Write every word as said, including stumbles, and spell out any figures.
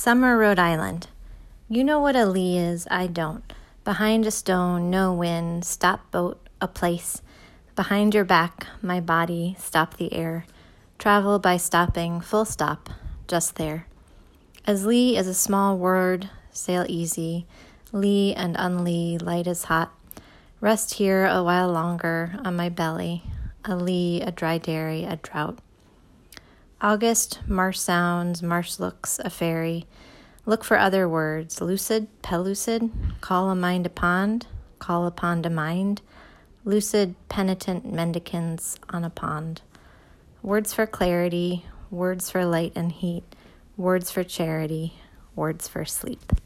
Summer, Rhode Island. You know what a lee is, I don't. Behind a stone, no wind, stop boat, a place. Behind your back, my body, stop the air. Travel by stopping, full stop, just there. As lee is a small word, sail easy. Lee and unlee, light as hot. Rest here a while longer on my belly. A lee, a dry dairy, a drought. August, marsh sounds, marsh looks, a fairy. Look for other words, lucid, pellucid, call a mind a pond, call a pond a mind, lucid, penitent mendicants on a pond. Words for clarity, words for light and heat, words for charity, words for sleep.